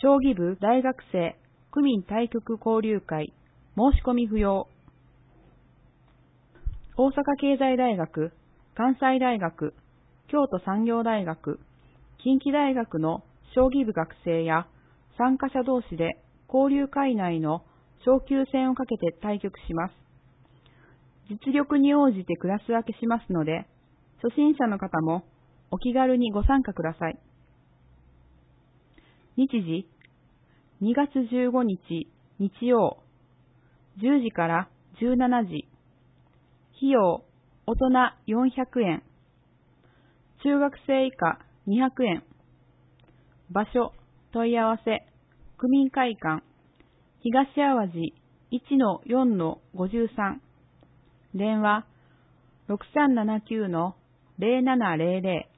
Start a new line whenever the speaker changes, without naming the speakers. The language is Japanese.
将棋部大学生区民対局交流会申し込み不要。大阪経済大学、関西大学、京都産業大学、近畿大学の将棋部学生や参加者同士で交流会内の昇級戦をかけて対局します。実力に応じてクラス分けしますので、初心者の方もお気軽にご参加ください。日時、2月15日日曜、10時から17時。費用、大人400円。中学生以下200円。場所、問い合わせ、区民会館、東淡路 1-4-53。電話、6379-0700。